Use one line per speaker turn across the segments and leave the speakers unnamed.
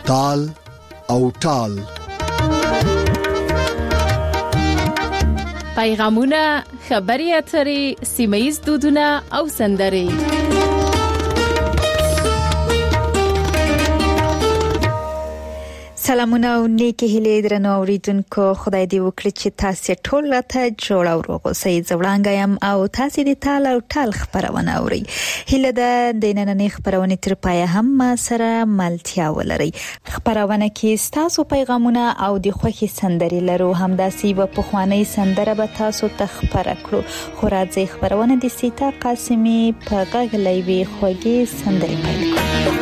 تال او ټال.
پیغامونه، خبري اترې، سیمه‌ییز دودونه او سندرې.
سلامونه او نیکی هیله درنو اوریدونکو، خدای دې وکړي چې تاسو ټول راته جوړ او روغ اوسئ. زوړانګایم او تاسو دې تال او ټال خبرونه اوري. هیله ده د نننۍ خبرونه تر پایه هم ما سره ملتیا ولري. خبرونه کې تاسو پیغامونه او د خوخي سندري لرو، همداسي په پخوانی سندره به تاسو ته خبره کړو. خو راځي خبرونه د سیتا قاسمي په غږلې وی خوږی سندري پیل کړو.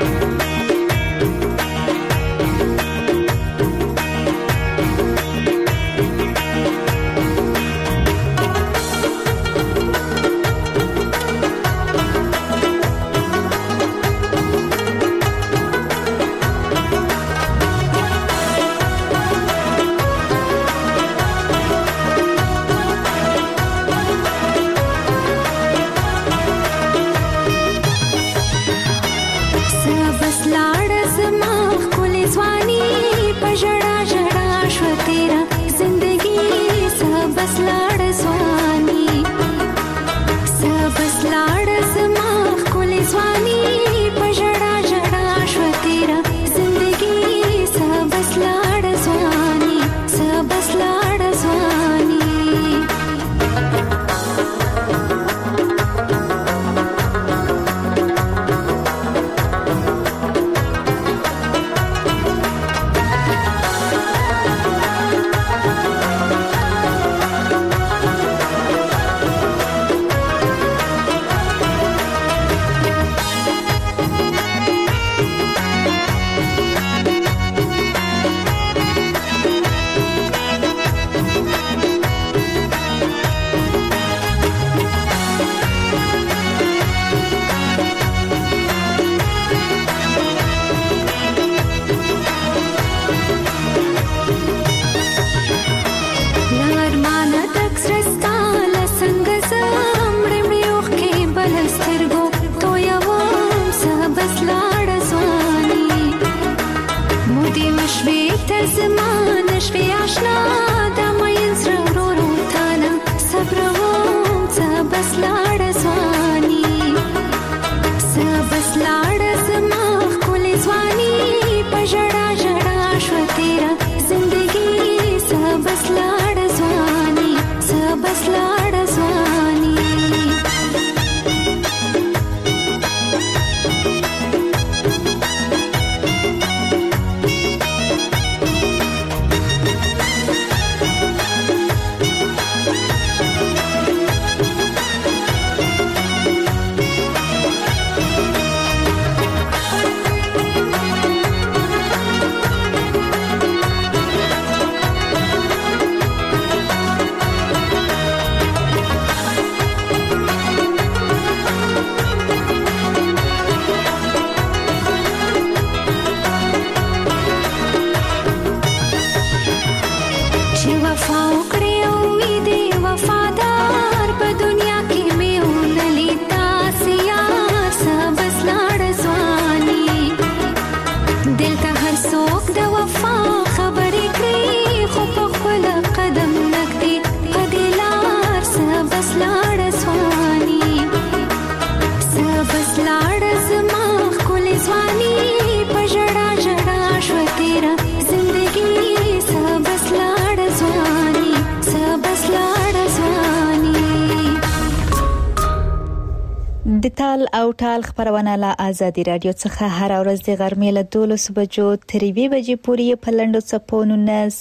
د تال او ټال خبرونه له آزادي رادیو څخه هر ورځ د غرمې له 12 بجو تر 2 بجې پورې په لنډو څپونو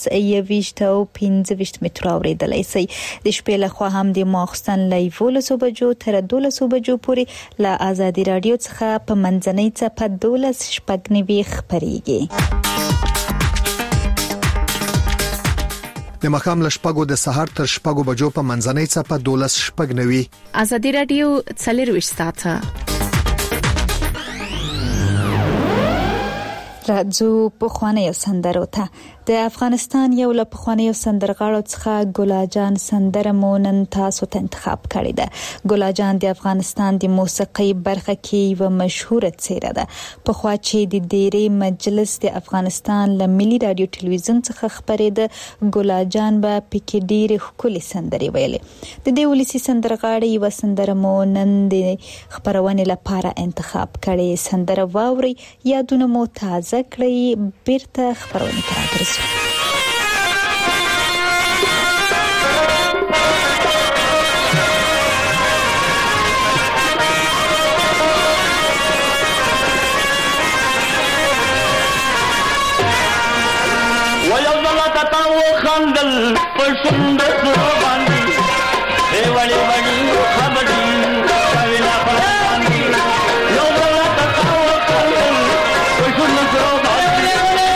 19 او 15 متر اوریدلای شئ. د شپې له خوا هم د ماخستن له 12 بجو تر 12 بجو پورې له آزادي رادیو څخه په منځنۍ څپه 12 شپږ خبريږي.
د مخام له شپږو د سحر تر شپږو بجو په منځنۍ څپه 12 شپږ.
آزادي رادیو 24 ساعته.
راځو په خوانې سندرو ته. د افغانستان یو له پخوانیو سندرغاړو څخه ګلا جان سندره مو نن تاسو ته انتخاب کړې ده. ګلا جان د افغانستان د موسیقي برخه کې یو مشهوره څیره ده. پخوا چې د ډېری مجلس د افغانستان له ملي رادیو ټلویزیون څخه خبرېده، ګلا جان به پکې ډېرې ښکلې سندرې ویلې. د دې ولسي سندرغاړې یو سندره مو نن د خبرونې لپاره انتخاب کړې. سندره واوري، یادونه مو تازه کړئ، بیرته خبرونه ته راګرځو.
خندل پښوند سره باندې ای وړي وړي خبرې کوي لا باندې یو بل تاسو خندل پښوند سره باندې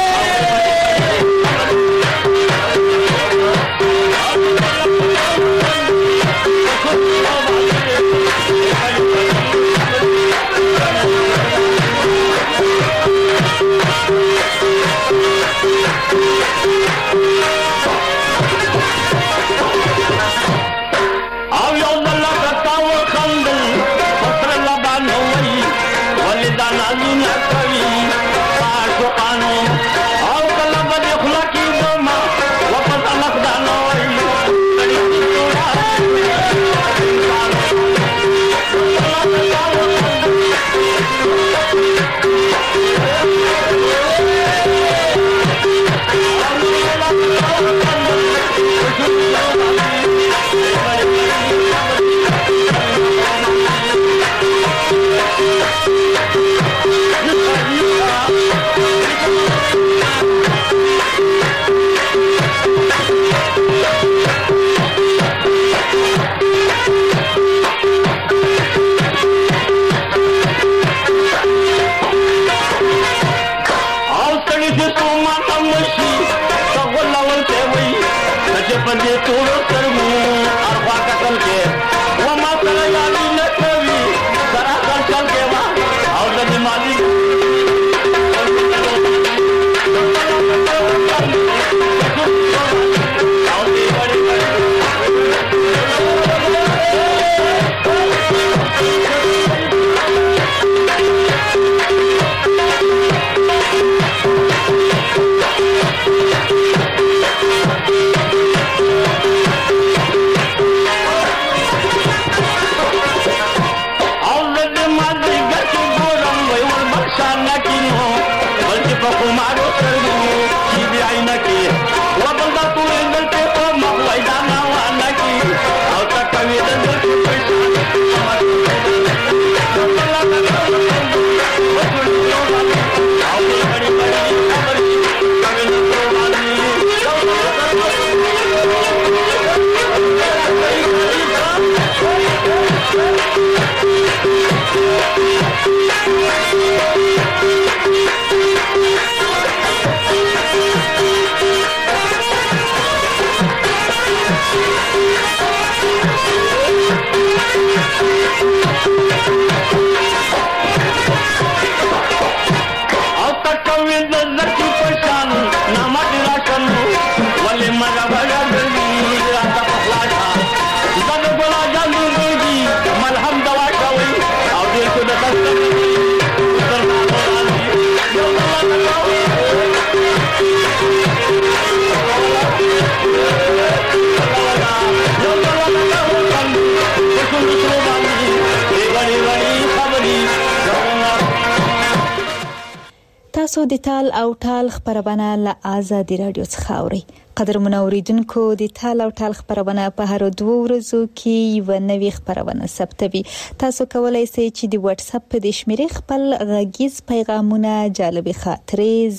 تاسو د تال او ټال خبرونه له آزادي رادیو څخه اورئ. قدرمن اوریدونکو، د تال او ټال خبرونه په هر 2 ورځو کې یو نوې خبرونه ثبتوي. تاسو کولای شئ چې د واتس اپ په شمیرې خپل غږیز پیغامونه، جالب خاطرې،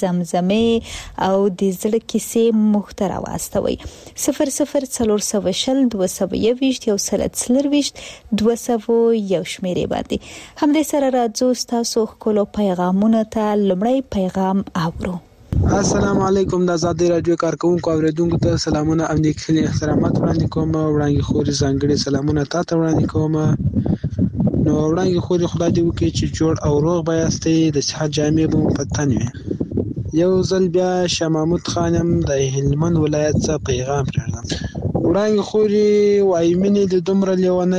زمزمه او د زړه کیسې محتوا واستوي. 0040 221 200 شمیرې باندې همدې سره راځو تاسو خپل پیغامونه ته. لمړی پیغام اورو.
السلام علیکم. د آزادي رادیو کارکونکو اوریدونکو ته سلامونه او نیکخلي احترامات وړاندې کوم. وړاندې خوري ځانګړي سلامونه تاسو وړاندې کوم. نو وړاندې خوري خدای دې وکړي چې جوړ او روغ بایاستئ، د صحت جامې مو په تن وي. یو ځل بیا شاه محمود خان هم د هلمند ولایت څخه پیغام پرېږدم. وړانګې خورې وایي مینې دې دومره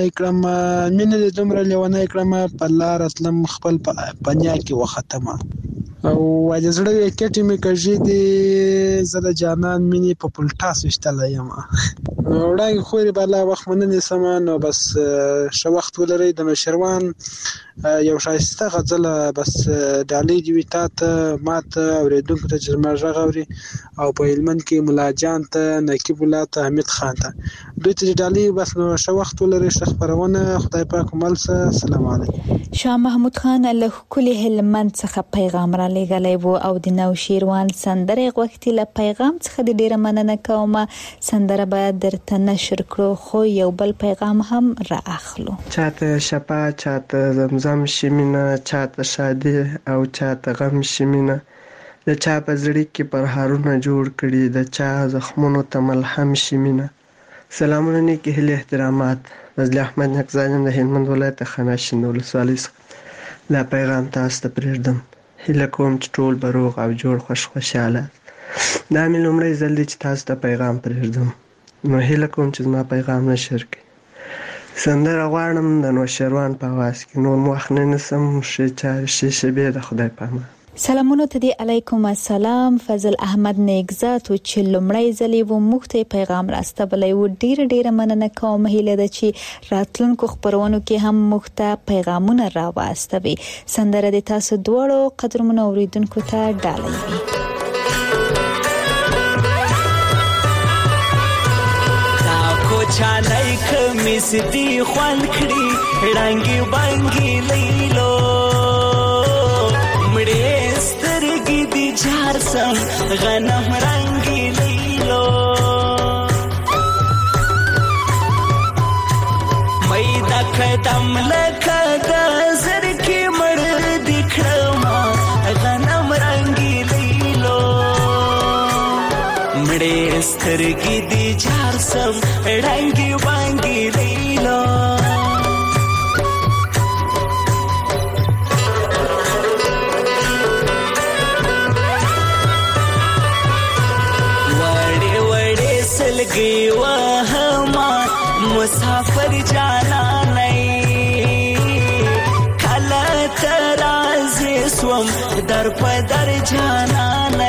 لیونی کړمه په لاره تلم خپل پنیا کې وختمه او وایي د زړه ویکټې مې کږې دي زه د جانان مینې په پلټاس ویشتلی یم. وړانګې خورې به الله وخت مننې سمه نو بس ښه وخت ولرئ. د نوشیروان یو ښایسته غزله بس ډالۍ دې وي تا ته ما ته اورېدونکو ته چې زما غږ اوري او په هلمند کې ملا جان ته نقیب الله ته حمید خان ته دوی ته ډالۍ بس نو ښه وخت ولرئ. ښه خپرونه خدای پاک مل څه. السلام علیکم.
شاه محمود خان له ښکلي هلمند څخه پیغام را لېږلی و او د نوشیروان سندرې غوښتي. له پیغام څخه د ډېره مننه کومه. سندره باید درته نشر کړو خو یو بل پیغام هم را اخلو.
چاته شپه چاته زمزم شمینه چاته شادي او چاته غم شمینه د چا په زړه کې پرهارونه جوړ کړي د چا زخمونو ته ملهم شمینه. سلامونه نیکې هیلې احترامات. فضل احمد نقزایم د هلمند ولایت خاناشین ولسوالۍ څخه دا پیغام تاسو ته پرېږدم. هیله کوم چې ټول به روغ او جوړ خوشحاله. دا مې لومړی ځل دی چې تاسو ته پیغام پرېږدم نو هیله کوم چې زما پیغام نشر کړي. سندره غواړم د نوشیروان په آواز کې. نور وخت نه نیسم. ښې چارې ښې شېبې د خدای په امان.
سلامونه ته دی. علیکم السلام. فضل احمد نیکزاد چې لومړی ځلې و موږ ته پیغام راستولی و. ډیره مننه کوم. هیله ده چې راتلونکو خپرونو کې هم موږ ته پیغامونه راواستوي. سندره د تاسو دواړو قدرمنو اوریدونکو ته ډالۍ وي.
چانای کمیس دی خوان کړي رنگي بانګي لیلو مړې سترګې دی جار سم غنم رنگي لیلو مې دا قدم لکه د زر کې مړ دی کړم غنم رنگي لیلو مړې سترګې دی جار سم رنگي بانګي لیلو وړې وړې سلګي وهما مسافر جانا نه کله ترازه سوم در په در جانا نه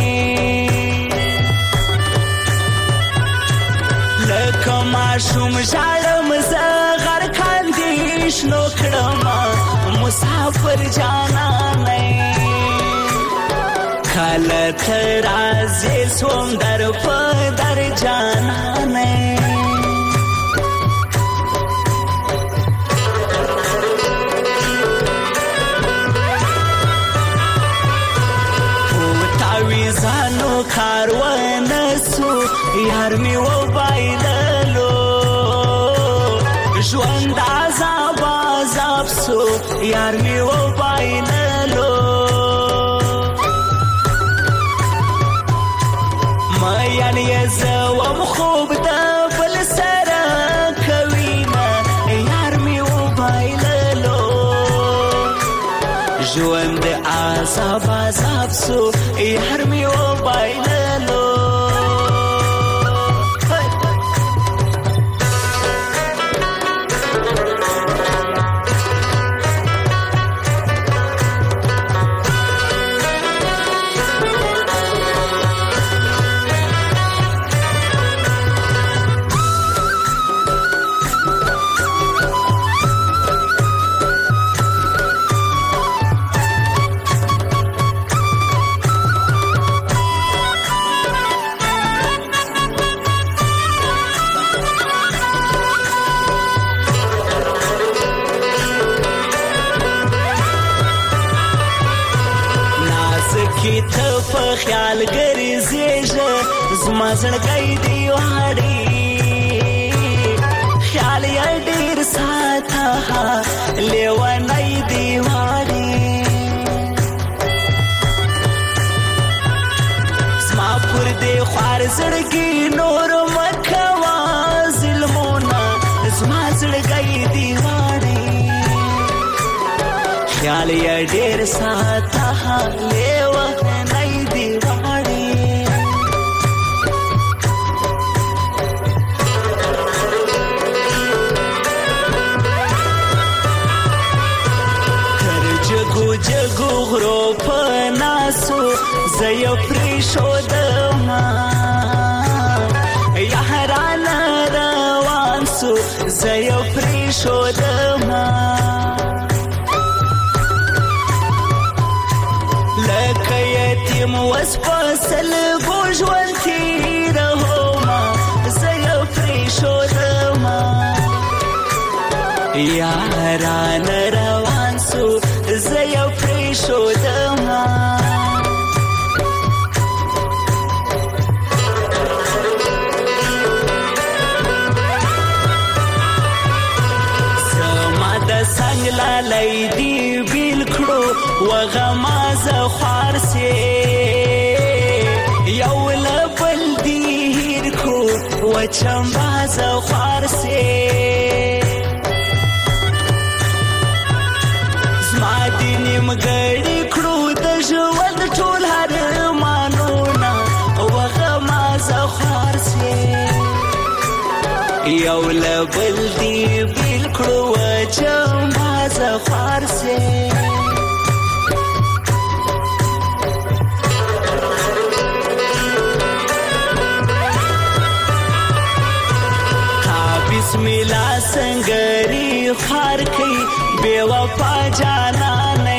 کما شوم ژړم زه غر کاندې شنو کړم مسافر جانانه کله ته راځې سوم در په در جانانه په تاویزانو کاروانه سو یار می و بایللو ژوند عذاب عذاب سو یار می و بایللو ما یعنی زوم خوب د بل سره کوینا یار می و بایللو ژوند عذاب عذاب سو یار می و بایللو خیال ګرځېږه زما زړګی دی واړی خیال یې ډېر ساته لیونی دی واړی زما پر دې خوار زړګي نور مکوا ظلمونه زما زړګی دی واړی خیال یې ډېر ساته لیونی دی جګو غرو په ناسو زه یو پرېښودمه یارانه روان سو زه یو پرېښودمه لکه یتیم وس په سلګو ژوند تېرومه زه یو پرېښودمه یارانه روان سو زه یو پرېښودمه زما د څنګ لالی دې بیل کړو وغمازه خوار سې یو له بل دې هېر کړو وچمبازه خوار سې زما دې نیمګړي کړو د ژوند ټول ارمانونه وغمازه خوار سې یو له بل دې بیل کړو وچمبازه خوار سې بسم الله سنگری خار کئی بے وفا جانا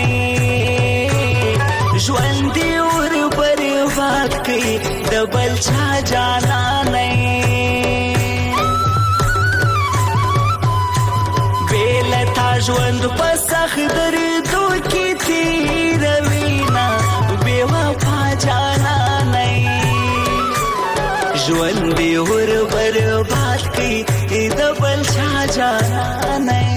نہیں ژوندی اور برباد کئی دبل چا جانا نہیں بے لتا ژوند په سخت دردو کی تیروینا بے وفا جانا نہیں ژوندی اور برباد کئی دبل چا جانا نہیں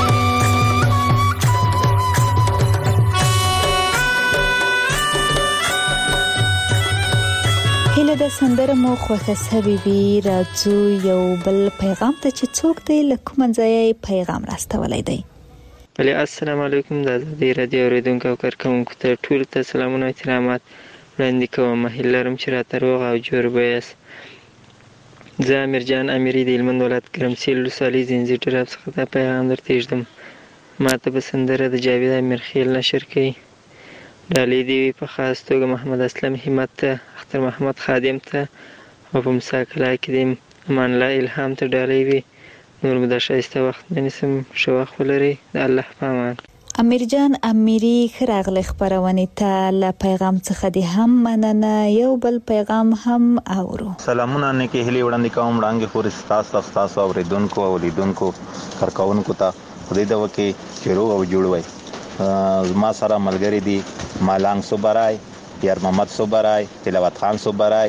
هیله د سندره مو خوښه سوي وي راځو یو بل پیغام ته چې څوک دی له کوم ځای پیغام راستولی دی
بله السلام علیکم د ازادي رادیو اورېدونکو او کارکوونکو ته ټولو ته سلامونه او احترامات وړاندې کوم هیله لرم چې راته روغ او جوړ به یاست زه امیرجان امیری د هلمند ولایت ګرمسیر ولسوالۍ ځنځیر ډراب څخه دا پیغام درته ایږدم ما ته به سندره د جاوید امیرخیل نشر کوي ډالۍ دې وي په خاص توګه محمد اسلم همت ته اختر محمد خادم ته او په موسی کلا کې د امان الله الهام ته ډالۍ وي نور به دا ښایسته وخت نه نیسم ښه وخت ولرئ د الله په امان
امیرجان امیری ښه راغلی خپرونې ته له پیغام څخه دې هم مننه یو بل پیغام هم اورو
سلامونه نیکې هیلې وړاندې کوم وړاندې خورې ستاسو اورېدونکو او لیدونکو کارکوونکو ته خدای دې وکړي چې روغ او جوړ وئ زما سره ملګري دي مالنګ صوبرای یار محمد صوبرای تلاوت خان صوبرای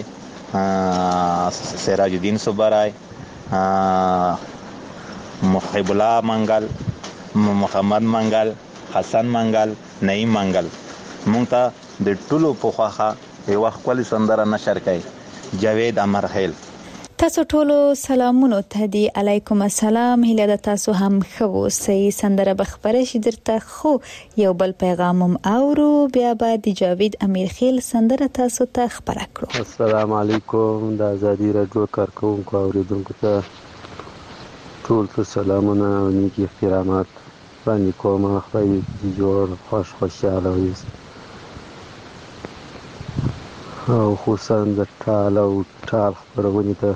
سراج الدین صوبرای محب الله منګل محمد منګل حسن منګل نعیم منګل مونږ ته د ټولو په خواخه یو خپل سندره نشر کړي جاوید امرخیل
تاسو ټولو سلامونه ته دی علیکم السلام هیله د تاسو هم خو سي سندره بخبره شي درته خو یو بل پیغام هم اورو بیا به د جاوید امیرخیل سندره تاسو ته خبره کړو
السلام علیکم د ازادي رادیو کارکوونکو اوریدونکو ته ټول ته سلامونه او نیک احترامات باندې کوم خدای جوړ خوشاله وي او خصوصا د ټال او ټال خبرونه ته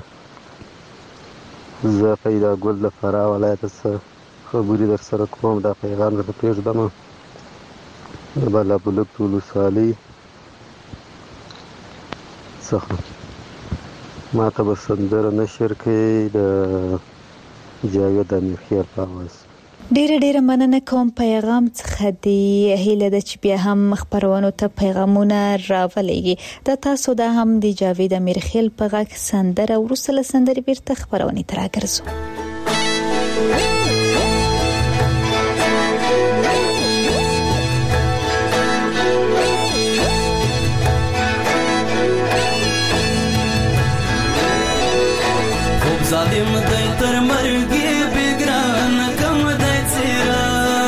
زه پیدا ګل د فرا ولایت څخه خبرې در سره کوم دا پیغام درته پېږدم د بلابلک ولسوالۍ څخه ما ته به سندره نشر کوي د جاوید امیرخیل په اواز
ډیره مننه کوم پیغام څخه دی هیله د چې بیا هم خبرونو ته پیغامونه راولېږي د تاسو دا هم د جاوید امیرخیل په غږ سندره ورسله سندري بیرته خبرونه تر راګرځو
ظالم دای تر مرګي بګران کم دای سیرا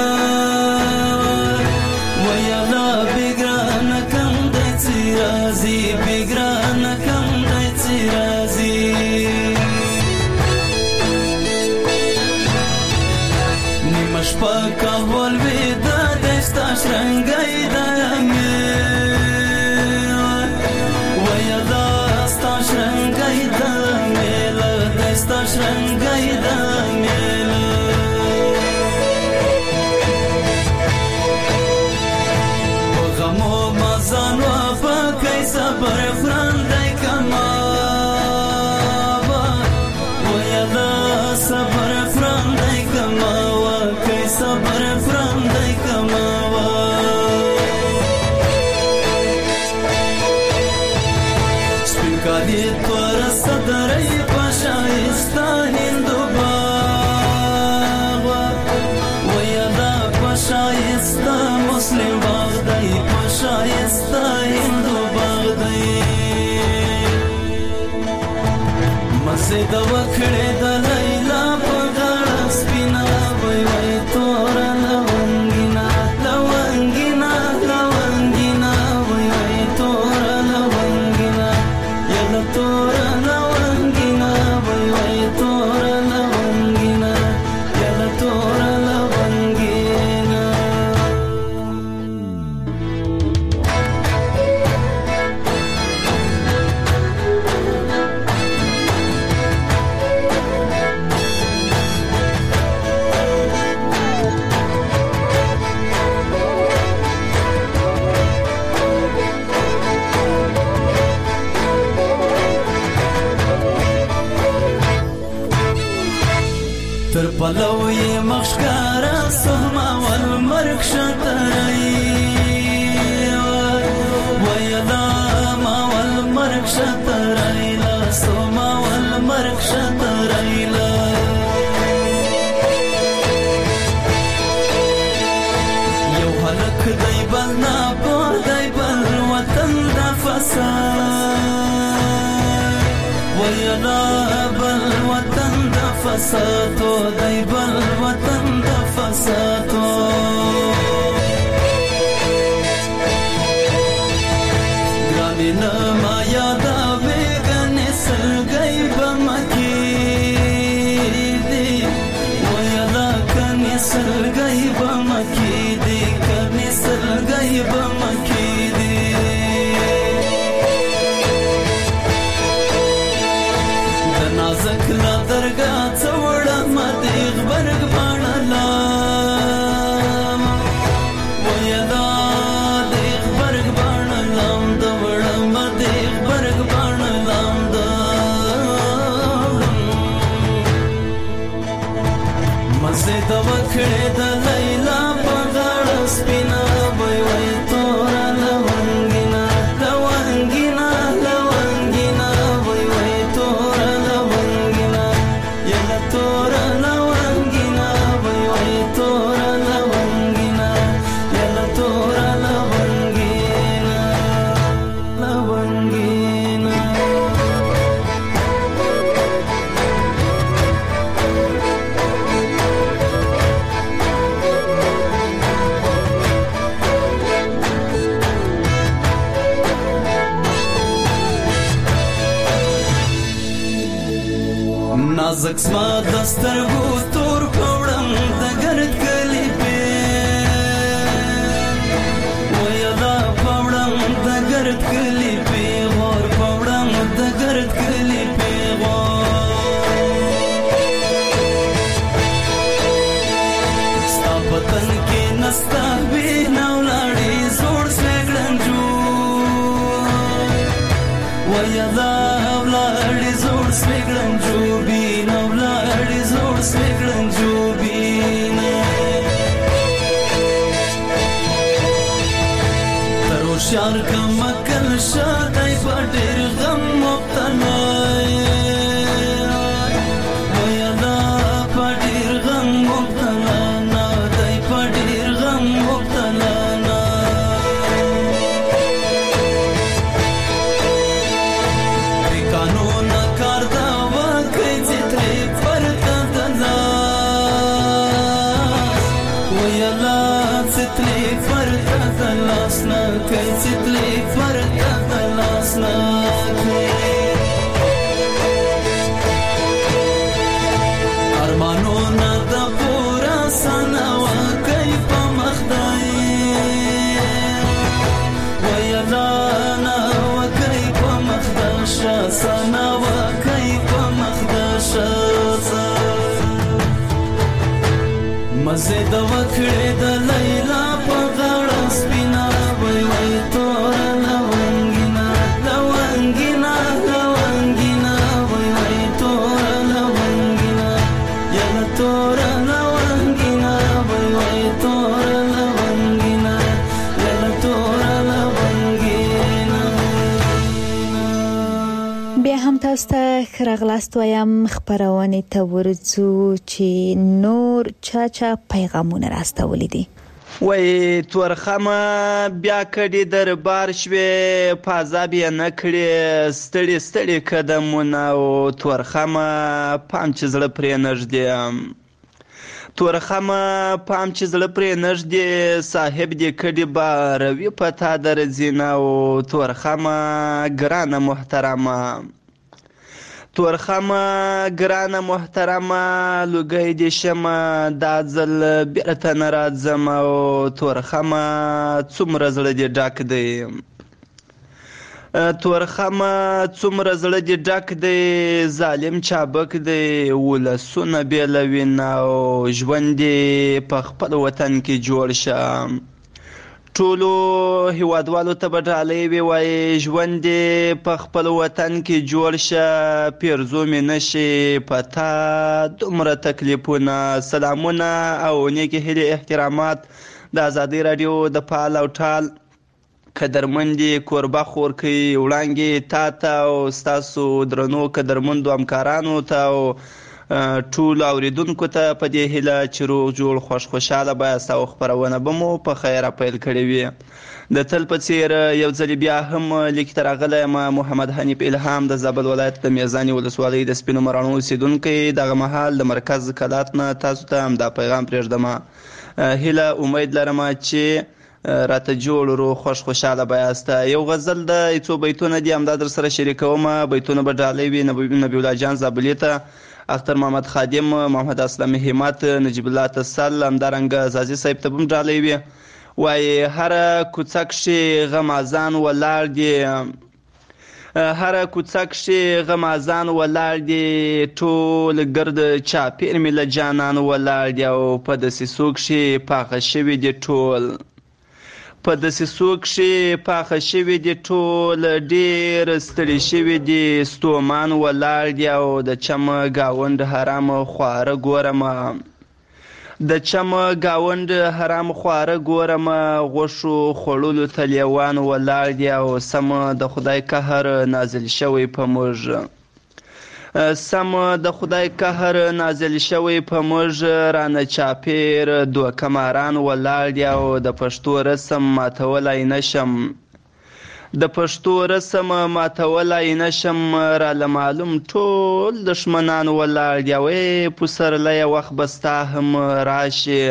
ویا لا بګران کم دای سیرا زی بګران کم دای سیرا زی نیمش پاکه ول ودا دستا شرنګ صبر فرندای کما ویدا صبر فرندای کما وکای صبر فرندای کما سپینکالی تور صدرای پشایستا هندو باغ ویدا پشایستا مسلم باغ دی پشایستا هندو باغ دی مزه د وکړې د لیلا په غاړه سپینا وای وای تور لونګینا لونګینا لونګینا وای وای تور لونګینا یلا تور لونګینا وای وای تور لونګینا یلا تور لونګینا تر پلوی مخشکارا سهما والمرک شترئی ویدا ما والمرک شترئی لا سهما والمرک شترئی لا یو حلق دی بل ناپو دی بل وطن دا فساد ویدا بل وطن دا فسادو دی بل وطن دا فسادو گرانی نما یادا بیگنی سلگئی بمکی دی ویدا کنی سلگئی بمکی دی کنی سلگئی بمکی دی نازک لا درگا څوړه مدیغ برګ باڼلا ویدا دیغ برګ باڼلام دوړه مدیغ برګ باڼلام دا مزه د وکړې د لیلا په غاړه سپینا وای وای تور لونګینا لونګینا لونګینا وای وای تور لونګینا یلا تور لونګینا وای وای تور لونګینا یلا تور لونګینا لونګینا نازک سما دسترګو تور پوړم د ګرد کلی په ویلا پوړم د ګرد کلی په غور پوړم د ګرد کلی په ستا پتن کې نستا وی نو لاړې زوړ سګړنجو ویلا لاړې زوړ سګړنجو سپیکړم جوبینا ترو شار کا مکل شادای پټر غم مبتلا ویدا پټر غم مبتلا نا دای پټر غم مبتلا نا قانون کار دا وکړي چې ترې پرته ستلی فرقه دلاسنا کئی ستلی فرقه دلاسنا ارمانونا دا پورا سنوا کئی پا مخدائی ویلانا وکئی پا مخداشا سنوا کئی پا مخداشا مزه د وکړې د لیلا په غاړه سپینا وای وای تور لونګینا
تاسو ته خراغلاست وایم خبرونه ته ورځو چې نور چا پیغامونه راستولې دي.
وای تورخمه بیا کډي دربار شوه پازاب یې نه کړې ستړي قدمونه او تورخمه پام چې زړه پرې نږدې تورخمه پام چې زړه پرې نږدې صاحب دې کډي باروي پتا درځینه او تورخمه ګرانه محترمه تورخمه ګرانه محترمه لوګی دې شمه دا ځل بیرته نه راځم او تورخمه څومره زړه دې ډک دی تورخمه څومره زړه دې ډک دی ظالم چابک دی ولسونه بېلوي نه او ژوند دې په خپل وطن کې جوړ شه ټولو هیوادوالو ته به ډالۍ وي وایي ژوند دې په خپل وطن کې جوړ شه پیرزو مې نشي په تا دومره تکلیفونه سلامونه او نیکې هیلې احترامات د ازادۍ راډیو د فعال او ټال قدرمندې کوربه خور کوي وړانګې تا ته او ستاسو درنو قدرمندو همکارانو ته او ټول اوریدونکو ته په دې هیله چې روغ جوړ خوشحاله بایاست او خپرونه به مو په خیره پیل کړې وي د تل په څیر یو ځل بیا هم لیک ته راغلی یم محمد حنیف الهام د زابل ولایت د میزانې ولسوالۍ د سپینو مراڼو اوسېدونکی دغه مهال د مرکز کلات نه تاسو ته همدا پیغام پرېږدم هیله امید لرم چې راته جوړ روغ خوشحاله بایاست یو غزل د څو بیتونه دي همدا در سره شریکوم بیتونه به ډالۍ وي نبی الله جان زابلي ته اختر محمد خادم محمد اسلام همت نجیب الله تسل همدارنګه زازي صاحب ته هم ډالۍ وي وایي هره کوڅه کښې غمازان ولاړ دي هره کوڅه کښې غمازان ولاړ دي ټول ګرد چاپېر مې له جانان ولاړ دي او په دسیسو کښې پاخه شوي دي ټول په دسیسو کښې پاخه شوي دي ټول ډېر ستړي شوي دي ستومان ولاړ دي او د چمه ګاونډ حرام خواره ګورمه د چمه ګاونډ حرام خواره ګورمه غوښو خوړلو ته لیوان ولاړ دي او سمه د خدای قهر نازل شوی په موږ سم د خدای قهر نازل شوی په موږ رانه چاپېر دوکه ماران ولاړ دي او د پښتو رسم ماتولی نشم د پښتو رسم ماتولی نشم راله معلوم ټول دښمنان ولاړ دي او پسرلیه وخت به ستا هم راشي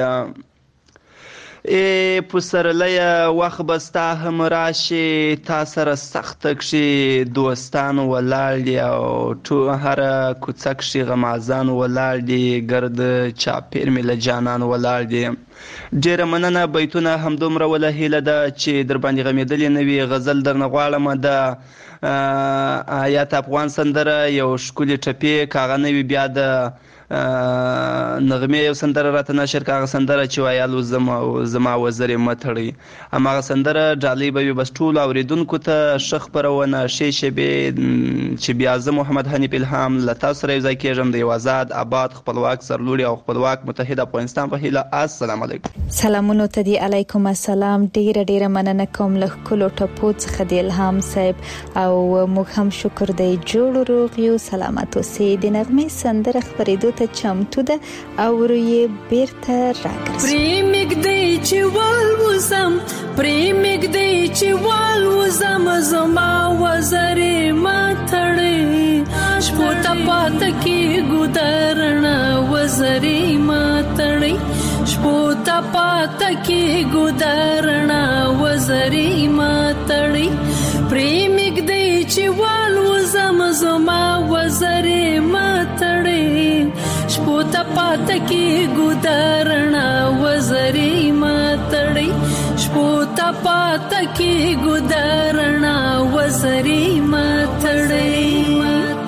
پسرلیه وخت به ستا هم راشي تا سره سخته کښې دوستان ولاړ دي او هره کوڅه کښې غمازان ولاړ دي ګرد چاپېر مې له جانان ولاړ دي ډېره مننه بیتونه همدومره وله هیله ده چې در باندې غمېدلې نه وي غزل درنه غواړم د آیات افغان سندره یو ښکلې ټپې که هغه نه وي بیا د نغمې یو سندره راته نشر که هغه سندره چې ویالو زما وزر یې مه تړئ هماغه سندره ډالۍ به وي بس ټولو اورېدونکو ته ښه خپرونه ښې شېبې چې بیا زه محمد حنیف الهام له تاسو سره یو ځای کېږم د یو آزاد آباد خپلواک سرلوړي او خپلواک متحد افغانستان په هیله السلام علیکم
سلامونه ته دی علیکم السلام ډیره مننه کوم له ښکلو ټپو څخه د الهام صاحب او موږ هم شکر دی جوړ روغ یو سلامت اوسئ د نغمې سندره خپرېدو ته چمتو ده او روی بیرته راګرځي
پریمګ دی چې والوزم پریمګ دی چې والوزم زما وزرې ما تړې شپو ته پات کې ګودرنا وزرې ما تړې شپو ته پات کې ګودرنا وزرې ما تړې پریمګ دی چې والوزم زما وزرې ما تړې شپو ته پات کې ګودرنا وزرې ما تړې شپو ته پات کې ګودرنا وزرې ما تړې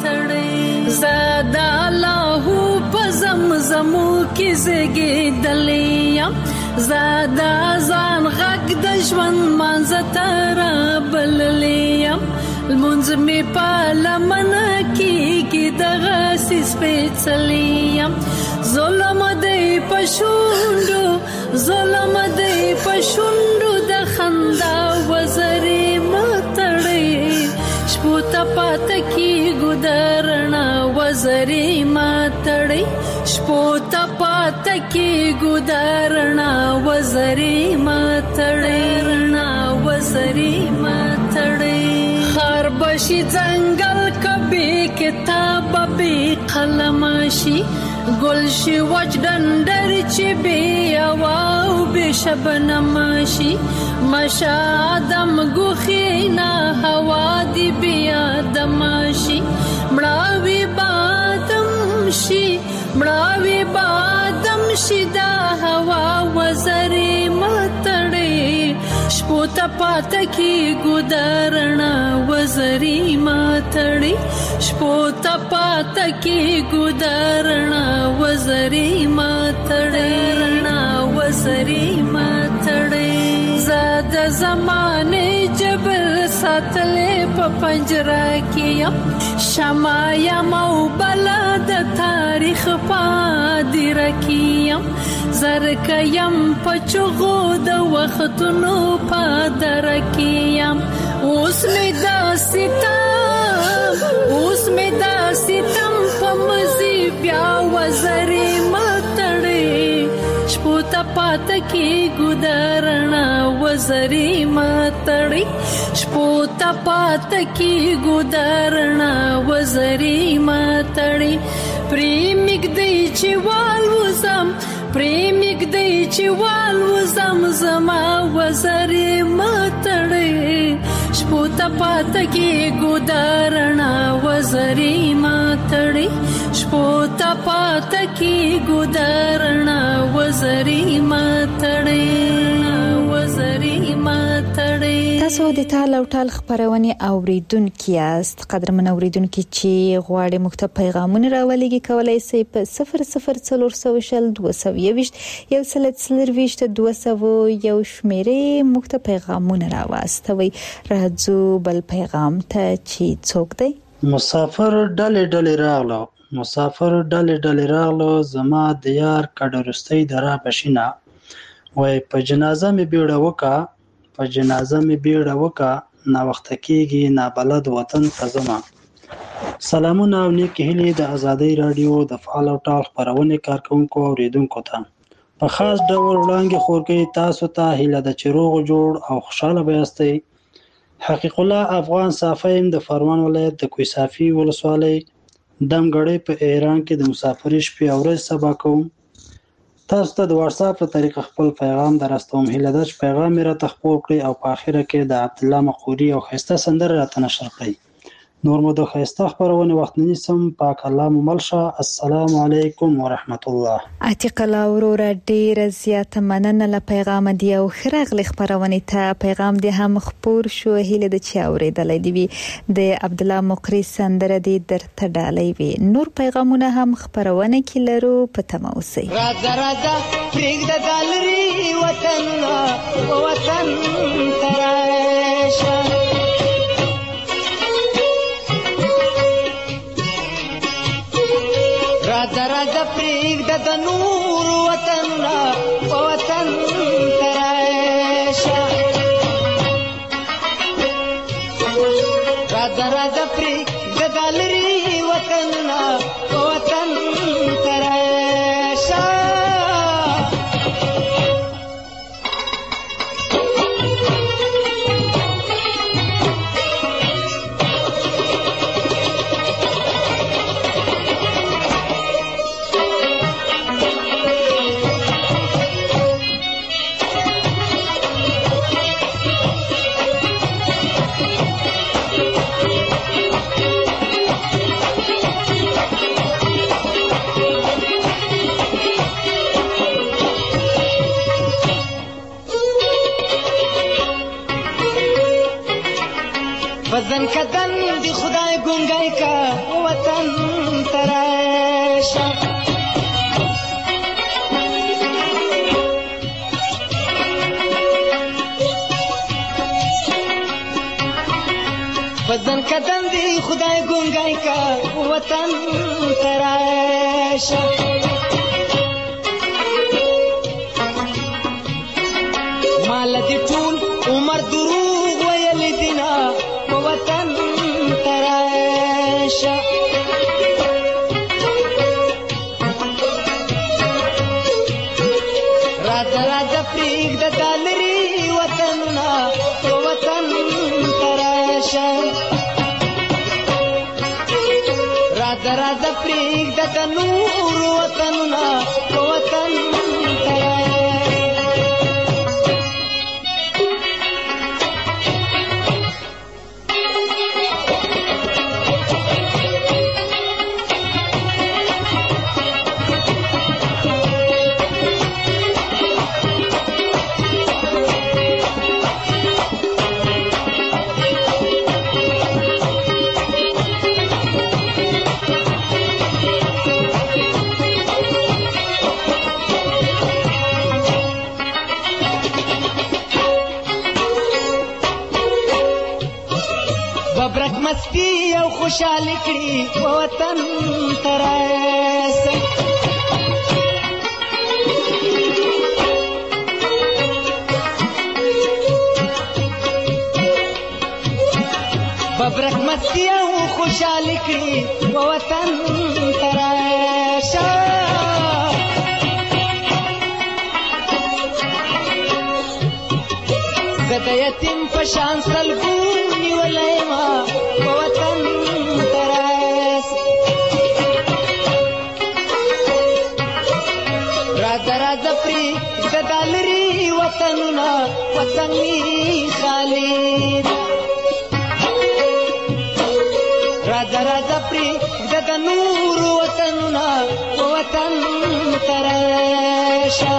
زادا الله په زمزمو کې زګېدلې زادا ځان غږ د ژوند مانځ تر بللې المنځ می په لمنه کې دغه سپېڅلې ظلم دی پښوندو ظلم دی پښوندو د خندا وزرې ما تړې شپو ته پات کې ګودر وزري ماتړي شپو ته پات کې ګدارنا وزري ماتړي رڼا وزري ماتړي خار بشي ځنګل کبي کتاب به قلمشي گلشی وچ دندر چی بی اواو بی شبنماشی مشا آدم گوخینا هوا دی بی آدماشی مراوی بادم شی دا هوا وزری متڑی شپوتا پاتا کی گدارنا وزری ماتڑی شپوتا پاتا کی گدارنا وزری ماتڑی وزری ماتڑی زاد زمانے جبل ساتلے پا پنجرا کیم شمایا مو بلد تاریخ پا دی رکیم زرکیم پچغو د وختونو پا درکیم اوس می دا ستم پا مزی بیا وزری ماتڑی شپوتا پاتا کی گدارنا وزری ماتڑی شپوتا پاتا کی گدارنا وزری ماتڑی پریمک دی چی والوزم زما وزری ماتڑی شپوتا پاتا کی گدارنا وزری ماتڑی شپوتا پاتا کی گدارنا وزری ماتڑی وزری ماتڑی.
تاسو د ټال او ټال خبرونه اوریدونکو یاست. قدرمن اوریدونکو چې غواړي مخته پیغامونه راولېږي کولای شي په 004022 یو شمیرې مخته پیغامونه راواستوي. راځو بل پیغام ته چې څوک دی.
مسافر ډلې راغلو زما د یار کډرستۍ درا بشینا وای په جنازه می بیړه وکا نا وخت کېږي نا بلد وطن ته زما. سلامونه او نیکی هیلې د ازادۍ رادیو د فعال او ټال خبرونه کارکونکو او اوریدونکو ته په خاص ډول وړاندې خورګي تاسو ته هیله د چروغ جوړ او خوشاله بیاستئ. حقیق الله افغان صافیم د فرمان ولایت د کویسافي ولسوالۍ دمګړې په ایران کې د مسافرۍ شپې او ورځې سبا کوم. تاسو ته د واتس اپ په طریقه خپل پیغام درستوم. هیله ده چې پیغام را تخپور کړئ او په اخره کې د عبد الله مقوري او خسته سندره را تنشر کړئ. نور مو د خسته خبرونه وخت نه نیسم. پاک الله مو ملشه. السلام علیکم ورحمت الله.
عتیق الله ورور ډیر زیات مننه له پیغام دی او خرغلی خبرونه ته پیغام دی هم خبر شو. هیله د چا اوریدلې دی د عبد الله مقری سندره دی درته ډالۍ وی. نور پیغامونه هم خبرونه کې لرو په تموسي.
راځه پرېږ د ګالري وطن تراشه راځه پرېږده د نور وطن تراشه راځه پرېږده د لرې وطن تراشه وزن کدن دی خدای گنگای کا وطن تراشه وزن کدن دی خدای گنگای کا وطن تراشه مال دی ټول عمر دروغ ویل دینا وطن تراشه
شه راځه راځه پرېږده د نورو وطنونه په وطن مستی او خوشحالی کړي وطن ته راسه ببرک مستی او خوشحالی کړي وطن ته راشه زه د یتیم په شان سلګو نیولی ما په وطن ته راسه راځه راځه پرېږده دا لرې وطنونه وطن مې خالي ده راځه راځه پرېږده د نورو وطنونه په وطن ته راشه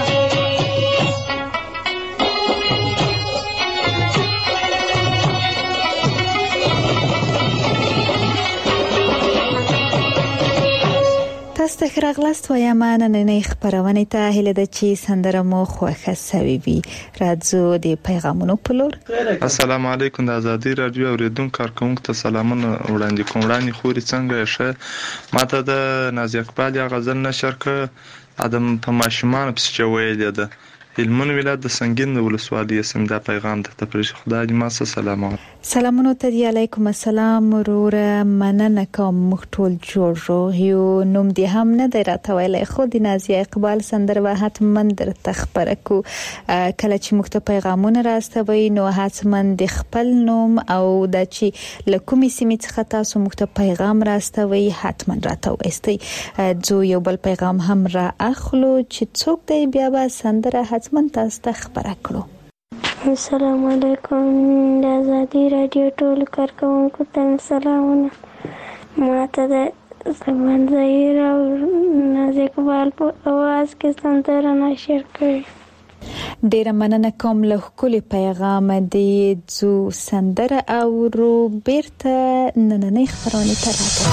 تاسو ته ښه راغلاست وایم نننۍ خپرونې ته هیله ده چې سندره مو خوښه سوې وي راځو د پیغامونو په لور
السلام علیکم د ازادي رادیو اوریدونکو کارکونکو ته سلامونه وړاندې کوم وړاندې خوري څنګه ښه ماته د نازي اقبال یا غزل نشر ک ادم په ماشومان پس چوي ده هلمند ولایت د سنگین ولسوالۍ سم دا پیغام ته پرې خدای دې ما سلام
سلامونه ته دی علیکم السلام ورور مننه کوم مختول جوړ یو نوم دې هم نه دی راته ویلای خو د نازي اقبال سندره به حتما درته خبره کو کله چې مخته پیغامونه راستوي نو حتما د خپل نوم او د چې لکومي سیمې څخه تاسو مخته پیغام راستوي حتما راته وایستي جو یو بل پیغام هم را اخلو چې څوک دی بیا به سندره حتما تاسو ته خبره کړو
السلام علیکم د ازادي رادیو ټول کارکونکو ته سلامونه ماته د زمان زهیر او نازي اقبال په اواز کې سندره نشر کړي
ډیره مننه کوم له ښکلي پیغام دی زو سندره او رو بیرته نننۍ خبرونه ته راځي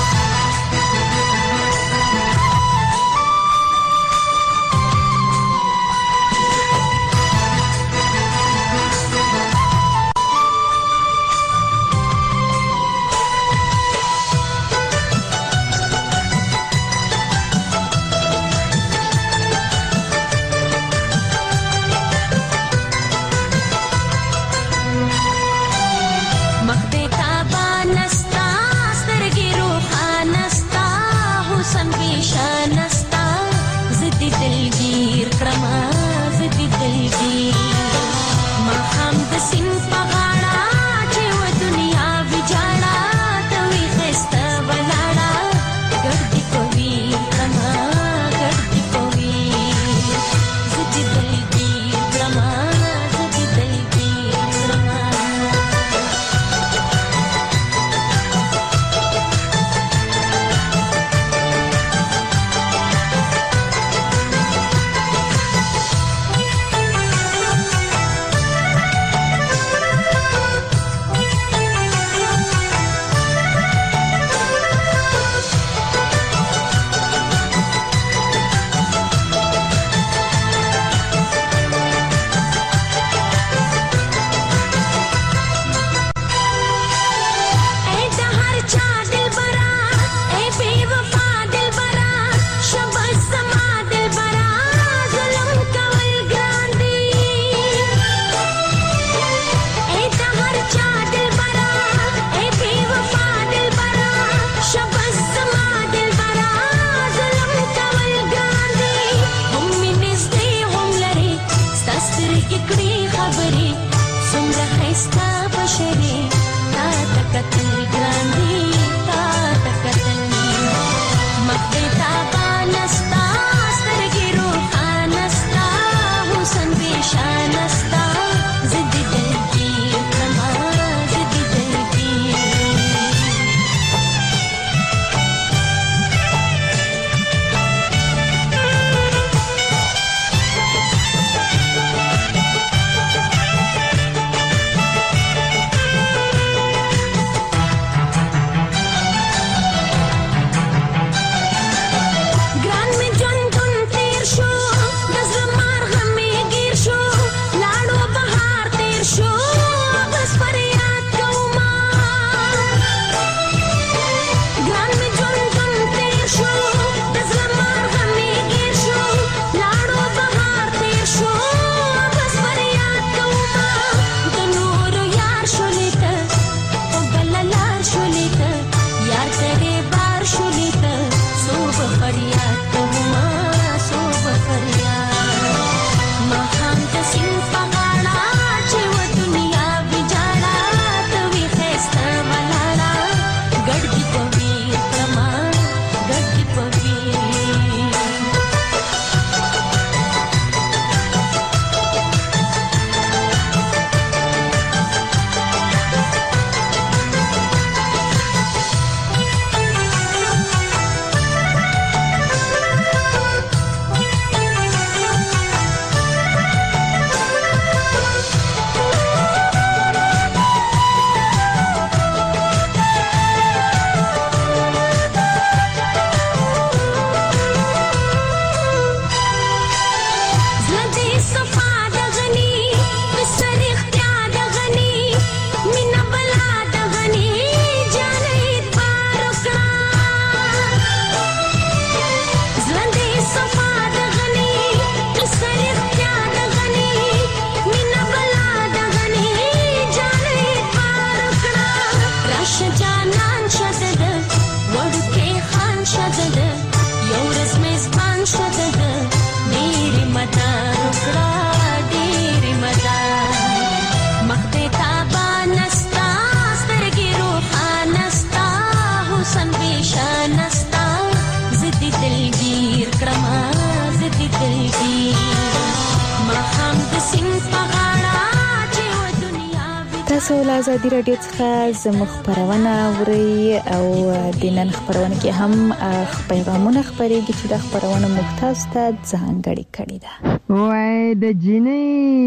تاسو له ازادي رادیو څخه زموږ خبرونه اورئ او د نن خبرونه کې هم پیغامونه خبرېږي چې د خبرونه مختص ته ځانګړي کړي ده.
وای د جنې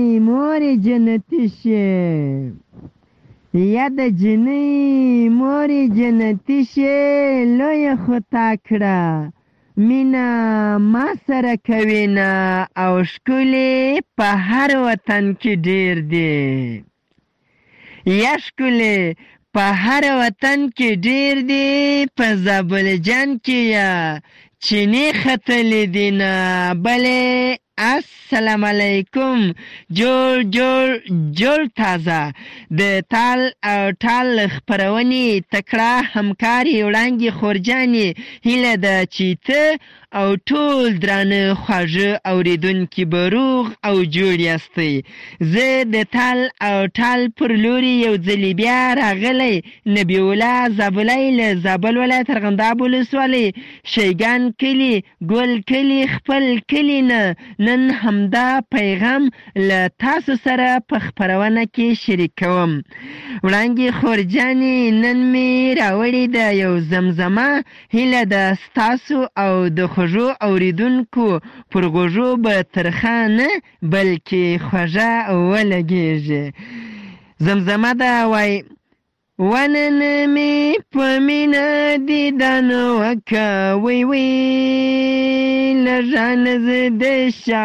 مور جنتی شه یا د جنې مور جنتی شه لوی خطا کړه مینا ما سره کوینا او شکولې په هر وطن کې ډیر دی یا شکولې په هر وطن کې ډیر دی په زابل جان کې یا چینی خطلې دینا بلې السلام علیکم جوړ تازه د تال او ټال خبرونې تکړه همکاري وړاندې خورجانې هیله ده چې ته او ټول درانه خواږه اوریدونکي به روغ او جوړ یاستئ. زه د تال او ټال پر لوري یو ځلې بیا راغلی نبی الله زابلی له زابل ولایت ارغنداب ولسوالۍ شیګان کلي ګل کلي خپل کلي نه نن همدا پیغام له تاسو سره په خبرونه کې شریکوم. وړاندې خورجانې نن مې راوړې ده یو زمزمه هیله ده ستاسو او د خوږو اوریدونکو پر غوږو به ترخه نه بلکې خوږه ولګېږي. زمزمه ده وای ونن می په مینه دیدن وکه وی لژان زده شه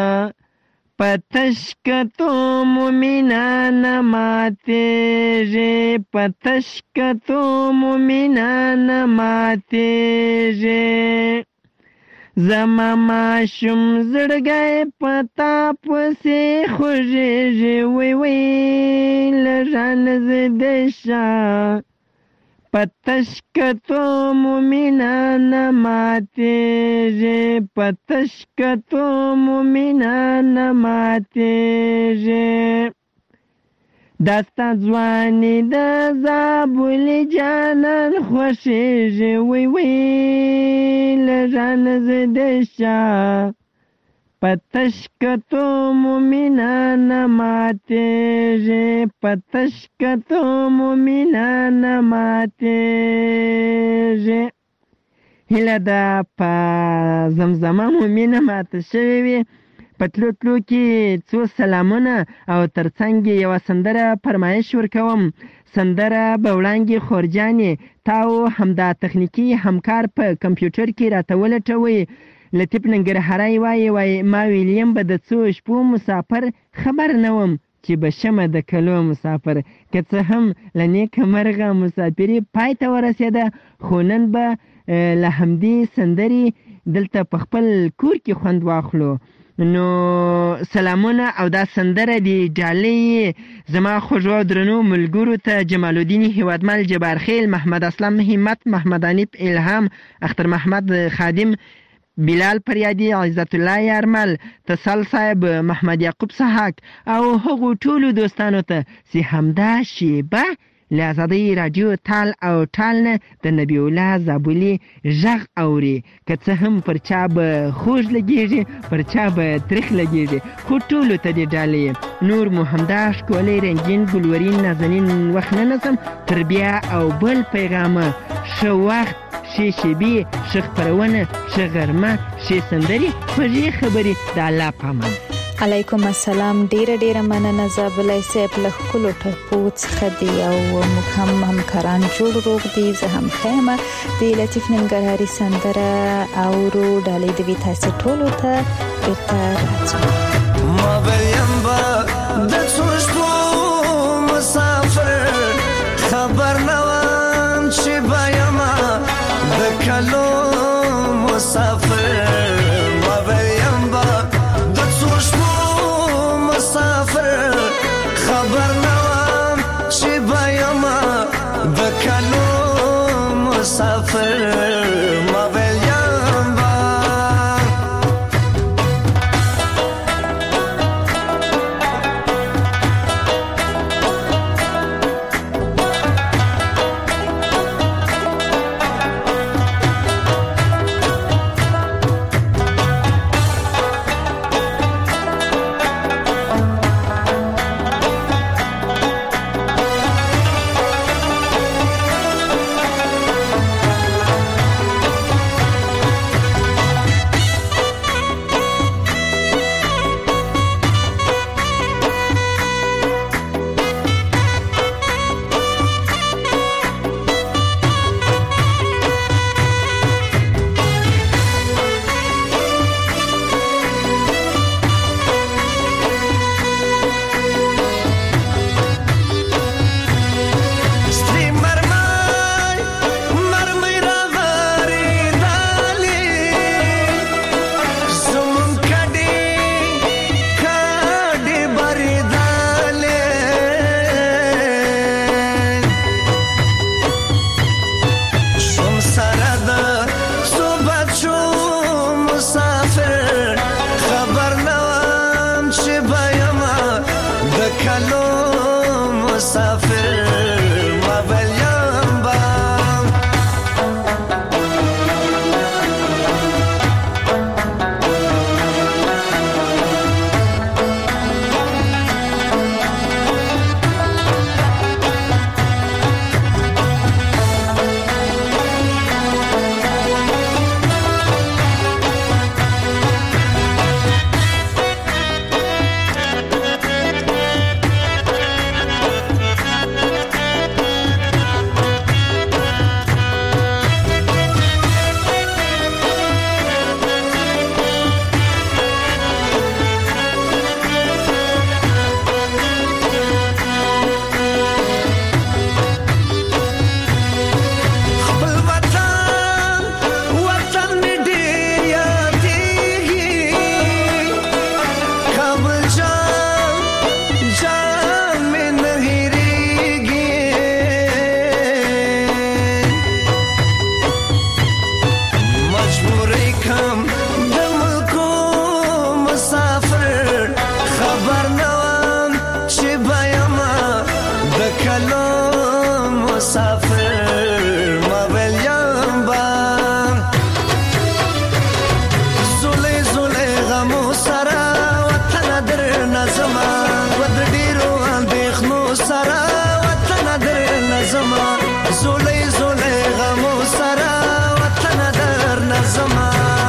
پتشکتو مومنان ماتیږي پتشکتو مومنان ماتیږي زما ماشوم زړګی پتا پسې خوږېږي وی لژان زده شه پتشکتو مومنان ماتیږي پتشکتو مومنان ماتیږي داستا ځواني د زابل جانان خوښیږي وی وی لژان زده شا پتشکتو مومنان ماتیږي پتشکتو مومنان ماتیږي هیله ده په زمزمه مومنه ماته شوې وي. په تلو تلو کې څو سلامونه او ترڅنګ یوه سندره فرمایش ورکوم. سندره به وړاندې خورجانې تاو همدا تخنیکي همکار په کمپیوټر کې راته ولټوئ. لطیف ننګرهاری وایي ما ویلیم به د څو شپو مسافر خبر نه وم چې به شمه د کلو مسافر. که څه هم له نیکه مرغه مسافري پای ته ورسېده خو نن به له همدې سندرې دلته په خپل کور کې خوند واخلو. نو سلامونه او دا سندره دی ډالۍ زما خوږو درنو ملګرو ته جمال الدین هیوادمل جبارخیل محمد اسلم همت محمد انیب الهام اختر محمد خادم بلال پریادي عزت الله یارمل تصل صاحب محمد یعقوب سحاک او هغو ټولو دوستانو ته چې همدا شیبه له ازادۍ راډیو تال او ټال نه د نبی الله زابلي غږ اوري. که څه هم پر چا به خوږ لګېږي پر چا به تریخ لګېږي خو ټولو ته دې ډالۍ. نور مو همدا ښکلی رنګین ګلورین نازنین وخت نه نسم تر بیا او بل پیغامه ښه وخت ښې شیبې ښه خپرونه ښه غرمه ښې سندرې خوږې خبرې د الله په امان.
علیکم السلام. ډیره مننه زابلای صاحب له ښکلو ټپو څخه دی او موږ هم همکاران جوړ روغ دي. زه هم خیمه د لطیف ننګرهاري سندره اورو ډالۍ دوي تاسو ټولو ته بیرته راځو.
ما ویم با د څو شپو مسافر خبر نه وم چې بایم د کلو مسافر. ما ویم با د څو شپو مسافر خبر نه وم چې بایم د کلو مسافر. ما ویم با کلو مسافر مبل یمبا زولی زولی غمو سرا وطن در نظما ود ډیرو اندېښنو سرا وطن در نظما زولی زولی غمو سرا وطن در نظما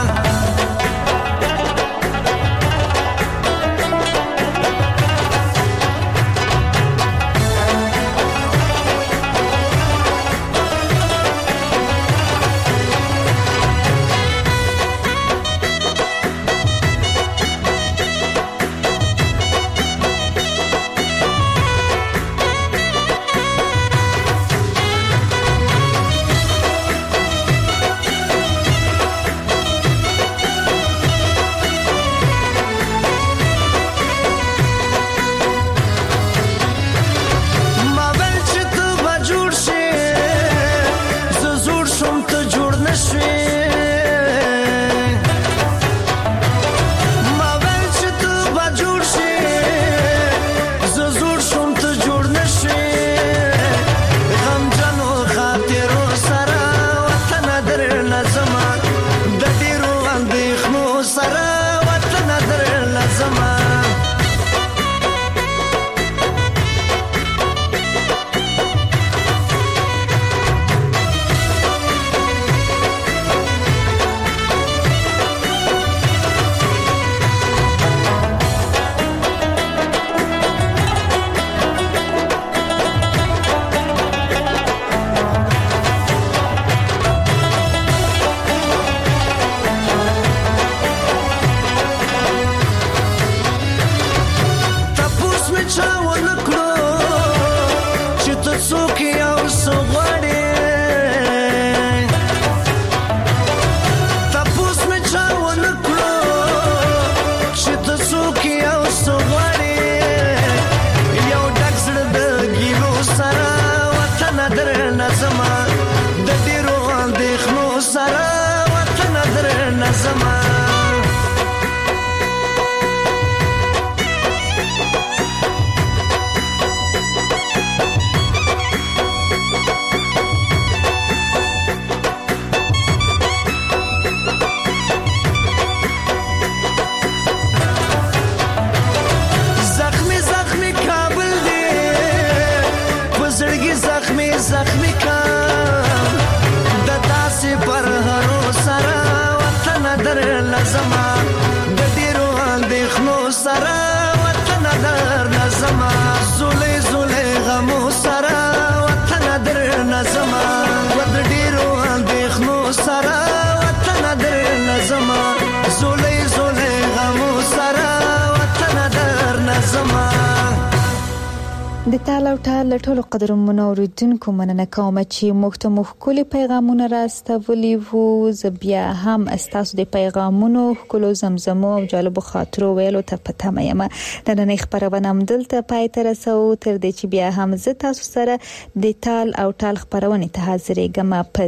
د تال او ټال ټولو قدرمنو اوریدونکو مننه کوم چې موږ ته ښکلي پیغامونه راستولي وو. زه بیا هم ستاسو د پیغامونو ښکلو زمزمو او جالبو خاطرو ویلو ته په تمه یم. د نن خبرونه هم دلته پای ته رسو تر دې چې بیا هم زه تاسو سره د تال او ټال خبرونه ته حاضرېږم په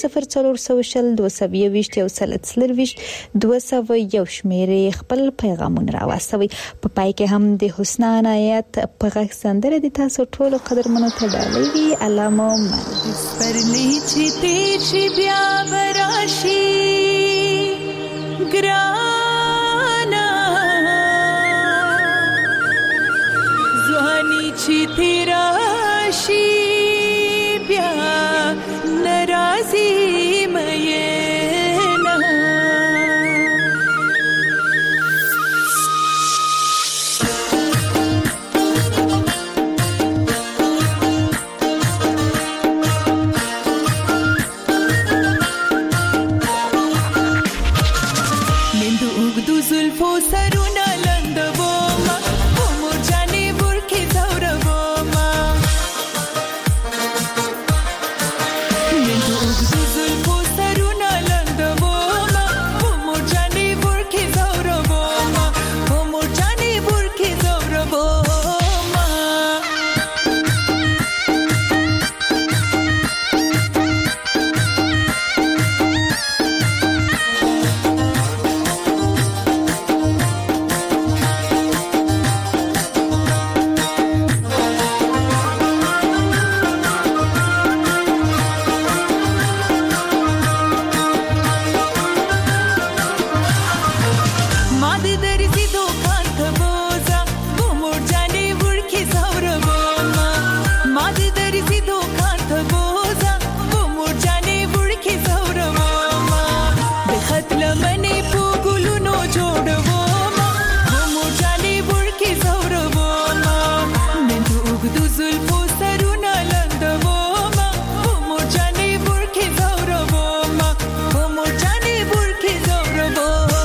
00400 220 201 شمیرې خپل پیغامونه راوستوي. په پای کې هم د حسن عنایت په غږ سندره د تاسو ټولو قدرمنو ته ډالۍ وي. علامه
پرلی چې تیر شي بیا براشي ګرانا ځواني چې تیر شي بیا ناراضي مې سرونه لندوما عمر جانې ورکې زوربوما درځي دوکان ته بوزه و مور جانې وړکې زوروما د خط لمنې په ګلونو جوړوما و مور جانې وړکې زوروما نن د اوږدو زلفو سرونه لنډوما و مور جانې وړکې زوروما و مور جانې وړکې زوروما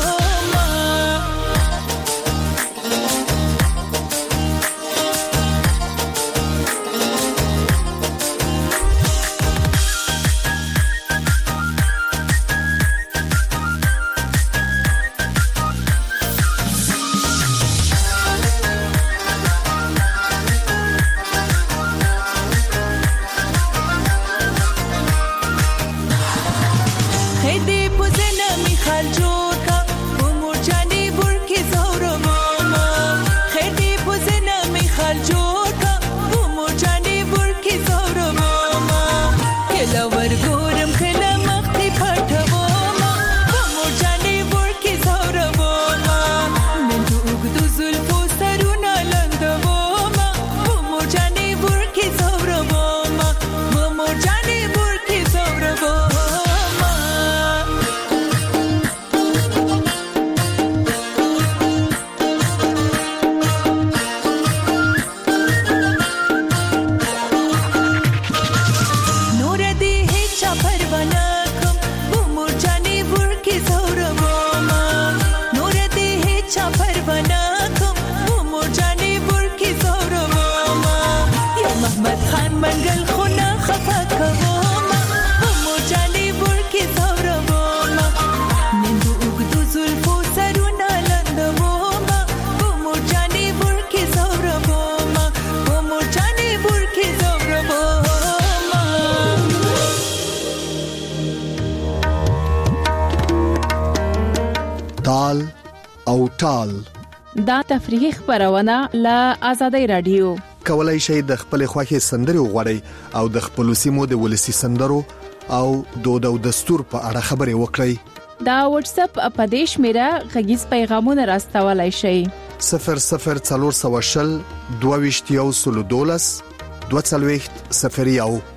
تال او ټال
دا تفریحي خبرونه له آزادۍ رادیو
کولای شئ د خپل خوښي سندري وغوړئ او د خپل سیمو د ولسی سندرو او دود او دستور په اړه خبري وکړئ
دا واتس اپ اپدیش میرا غږیز پیغامونه راستولای شئ
00 420 22 12 0 01